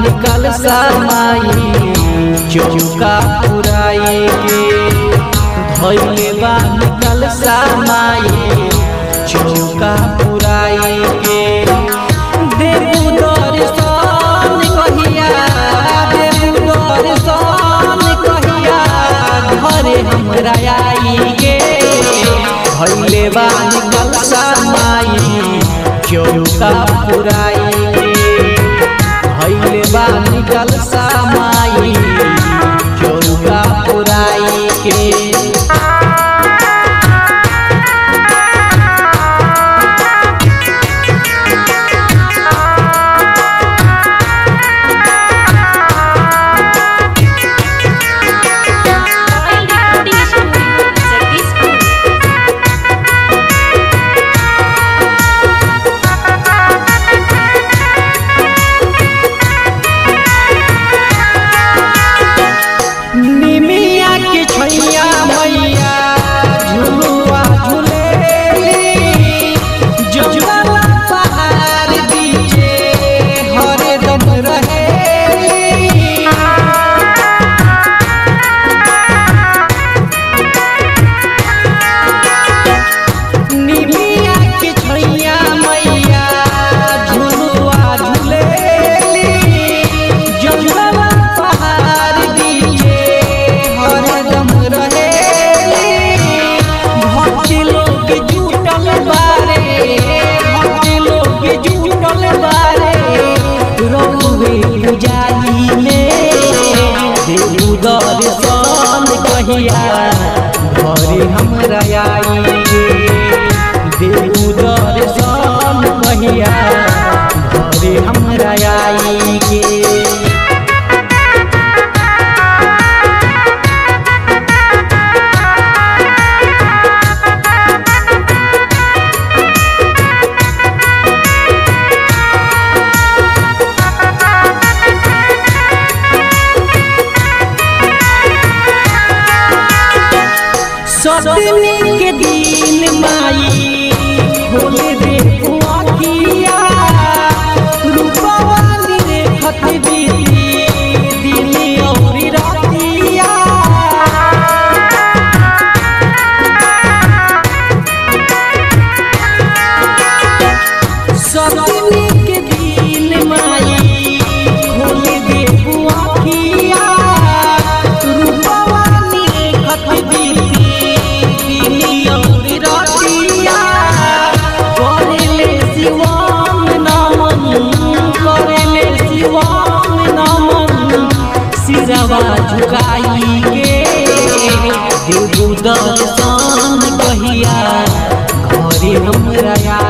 निकल समाई चौका पुराई के धैले बा निकल समाई चौका पुराई के देबू दर्शन कहिया देबू दर्शन कहिया घरे हमरा आई के धैले बा निकल समाई चौका पुराई धैले बा निकल समाई चौका पुराई के दर्शन कहिया घरे हमरा आई देबू दर्शन कहिया घरे हमरा आई के सतमी के दिन माई खोल दे आँखिया रूपवा देखत बीती दिन और रातिया सतमी के दिन माई खोल दे आँखिया रूपवा देखत बीती सिरवा झुकाई के देबू दर्शन कहिया घरे हमरा